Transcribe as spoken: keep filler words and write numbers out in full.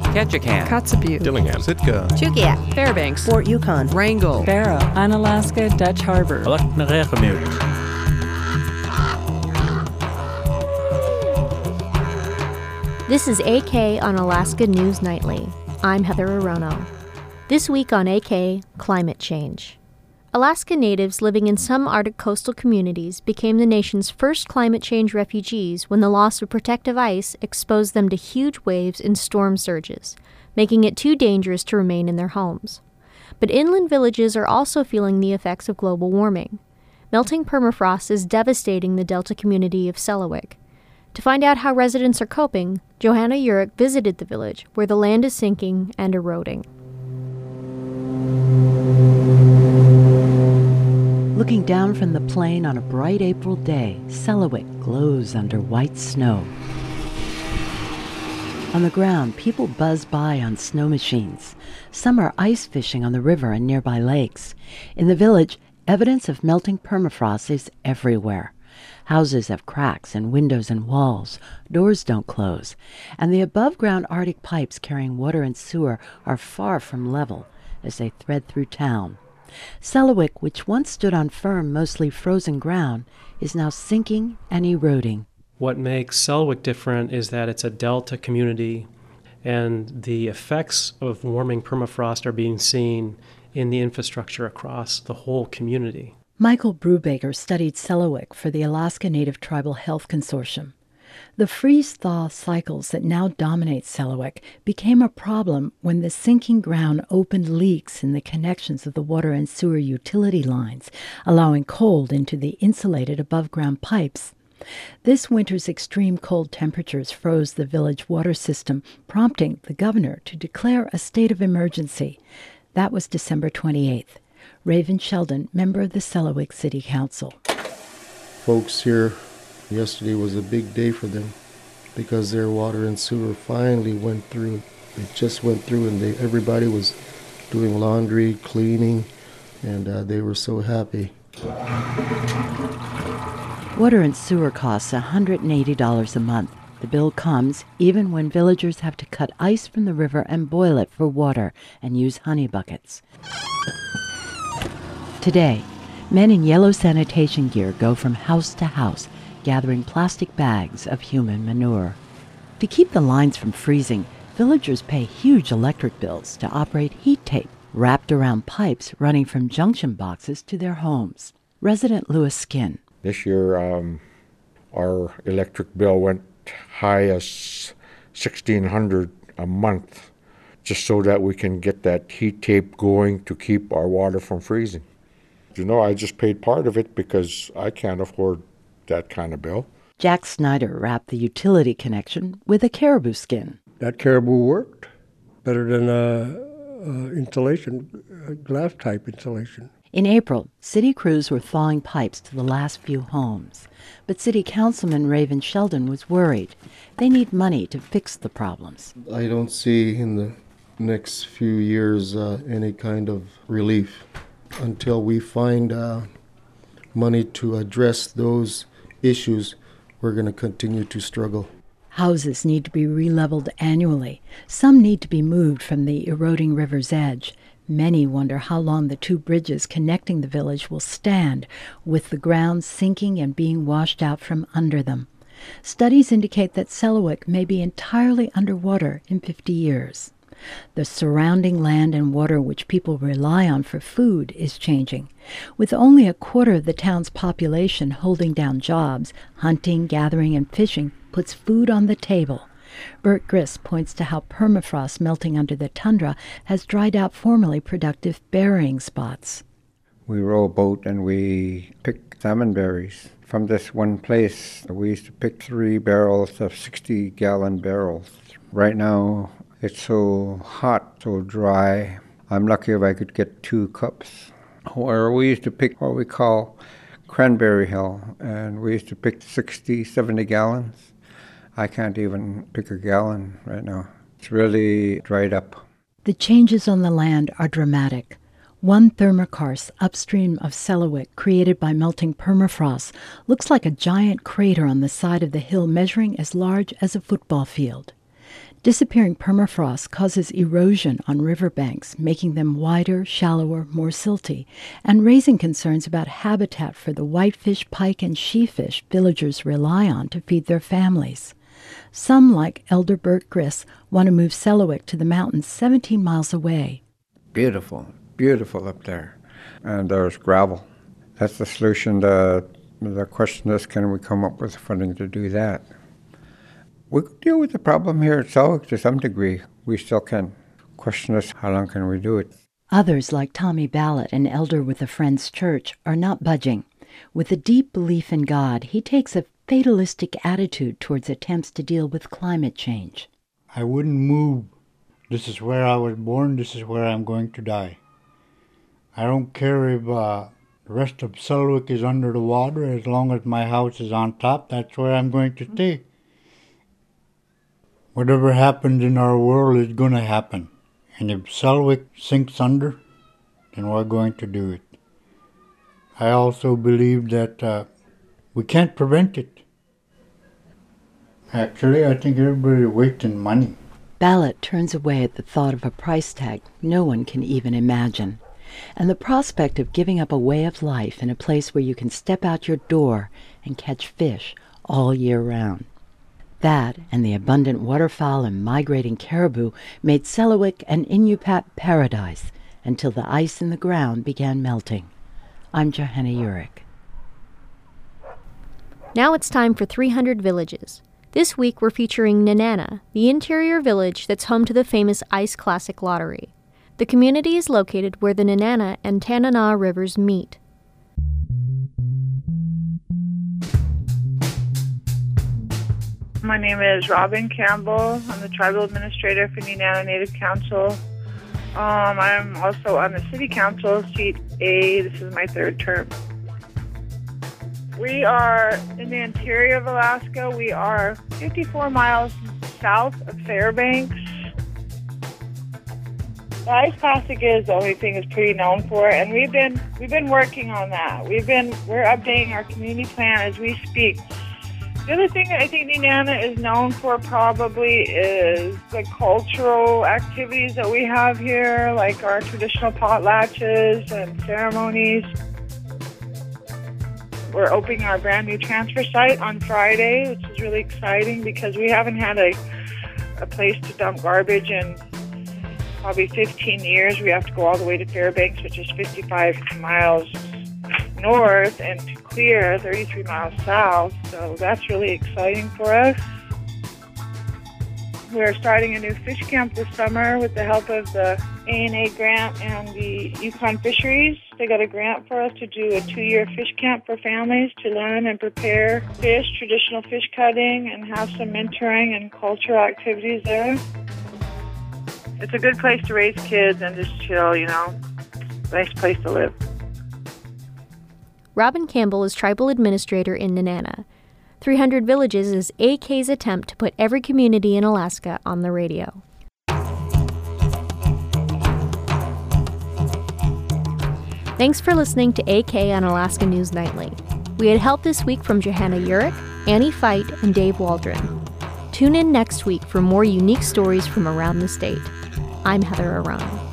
Ketchikan, Kotzebue, Dillingham, Sitka, Chugiak, Fairbanks, Fort Yukon, Wrangell, Barrow, Unalaska, Dutch Harbor. This is A K on Alaska News Nightly. I'm Heather Arono. This week on A K, climate change. Alaska natives living in some Arctic coastal communities became the nation's first climate change refugees when the loss of protective ice exposed them to huge waves and storm surges, making it too dangerous to remain in their homes. But inland villages are also feeling the effects of global warming. Melting permafrost is devastating the delta community of Selawik. To find out how residents are coping, Johanna Urich visited the village, where the land is sinking and eroding. Looking down from the plain on a bright April day, Selawik glows under white snow. On the ground, people buzz by on snow machines. Some are ice fishing on the river and nearby lakes. In the village, evidence of melting permafrost is everywhere. Houses have cracks in windows and walls, doors don't close, and the above-ground Arctic pipes carrying water and sewer are far from level as they thread through town. Selawik, which once stood on firm, mostly frozen ground, is now sinking and eroding. What makes Selawik different is that it's a delta community, and the effects of warming permafrost are being seen in the infrastructure across the whole community. Michael Brubaker studied Selawik for the Alaska Native Tribal Health Consortium. The freeze-thaw cycles that now dominate Selawik became a problem when the sinking ground opened leaks in the connections of the water and sewer utility lines, allowing cold into the insulated above-ground pipes. This winter's extreme cold temperatures froze the village water system, prompting the governor to declare a state of emergency. That was December twenty-eighth. Raven Sheldon, member of the Selawik City Council. Folks here, yesterday was a big day for them because their water and sewer finally went through. It just went through, and they, everybody was doing laundry, cleaning, and uh, they were so happy. Water and sewer costs one hundred eighty dollars a month. The bill comes even when villagers have to cut ice from the river and boil it for water and use honey buckets. Today, men in yellow sanitation gear go from house to house, gathering plastic bags of human manure. To keep the lines from freezing, villagers pay huge electric bills to operate heat tape wrapped around pipes running from junction boxes to their homes. Resident Louis Skin. This year, um, our electric bill went high as sixteen hundred dollars a month, just so that we can get that heat tape going to keep our water from freezing. You know, I just paid part of it because I can't afford that kind of bill. Jack Snyder wrapped the utility connection with a caribou skin. That caribou worked better than uh, uh, insulation, uh, glass-type insulation. In April, city crews were thawing pipes to the last few homes. But City Councilman Raven Sheldon was worried. They need money to fix the problems. I don't see in the next few years uh, any kind of relief until we find uh, money to address those issues. We're going to continue to struggle. Houses need to be re-leveled annually. Some need to be moved from the eroding river's edge. Many wonder how long the two bridges connecting the village will stand, with the ground sinking and being washed out from under them. Studies indicate that Selawik may be entirely underwater in fifty years. The surrounding land and water which people rely on for food is changing. With only a quarter of the town's population holding down jobs, hunting, gathering, and fishing puts food on the table. Bert Grist points to how permafrost melting under the tundra has dried out formerly productive burying spots. We row a boat and we pick salmon berries. From this one place, we used to pick three barrels of sixty-gallon barrels. Right now, it's so hot, so dry. I'm lucky if I could get two cups. Or we used to pick what we call Cranberry Hill, and we used to pick sixty, seventy gallons. I can't even pick a gallon right now. It's really dried up. The changes on the land are dramatic. One thermokarst upstream of Selawik, created by melting permafrost, looks like a giant crater on the side of the hill measuring as large as a football field. Disappearing permafrost causes erosion on riverbanks, making them wider, shallower, more silty, and raising concerns about habitat for the whitefish, pike, and sheefish villagers rely on to feed their families. Some, like Elder Bert Griss, want to move Selawik to the mountains seventeen miles away. Beautiful, beautiful up there. And there's gravel. That's the solution. The, the question is, can we come up with funding to do that? We could deal with the problem here at Selawik to some degree. We still can. Question is, how long can we do it? Others, like Tommy Ballot, an elder with a Friends Church, are not budging. With a deep belief in God, he takes a fatalistic attitude towards attempts to deal with climate change. I wouldn't move. This is where I was born. This is where I'm going to die. I don't care if uh, the rest of Selawik is under the water. As long as my house is on top, that's where I'm going to stay. Whatever happens in our world is going to happen. And if Selawik sinks under, then we're going to do it. I also believe that uh, we can't prevent it. Actually, I think everybody's wasting money. Ballot turns away at the thought of a price tag no one can even imagine, and the prospect of giving up a way of life in a place where you can step out your door and catch fish all year round. That, and the abundant waterfowl and migrating caribou, made Selawik an Inupiat paradise until the ice in the ground began melting. I'm Johanna Urich. Now it's time for three hundred Villages. This week we're featuring Nenana, the interior village that's home to the famous Ice Classic Lottery. The community is located where the Nenana and Tanana rivers meet. My name is Robin Campbell. I'm the Tribal Administrator for Nenana Native Council. Um, I'm also on the City Council, Seat A. This is my third term. We are in the interior of Alaska. We are fifty-four miles south of Fairbanks. The Ice Classic is the only thing it's pretty known for, and we've been we've been working on that. We've been we're updating our community plan as we speak. The other thing that I think Nenana is known for probably is the cultural activities that we have here, like our traditional potlatches and ceremonies. We're opening our brand new transfer site on Friday, which is really exciting because we haven't had a, a place to dump garbage in probably fifteen years. We have to go all the way to Fairbanks, which is fifty-five miles north, and to Clear, thirty-three miles south. So that's really exciting for us. We're starting a new fish camp this summer with the help of the A and A grant and the Yukon Fisheries. They got a grant for us to do a two-year fish camp for families to learn and prepare fish, traditional fish cutting, and have some mentoring and cultural activities there. It's a good place to raise kids and just chill, you know. Nice place to live. Robin Campbell is Tribal Administrator in Nenana. three hundred Villages is A K's attempt to put every community in Alaska on the radio. Thanks for listening to A K on Alaska News Nightly. We had help this week from Johanna Urich, Annie Fight, and Dave Waldron. Tune in next week for more unique stories from around the state. I'm Heather Arano.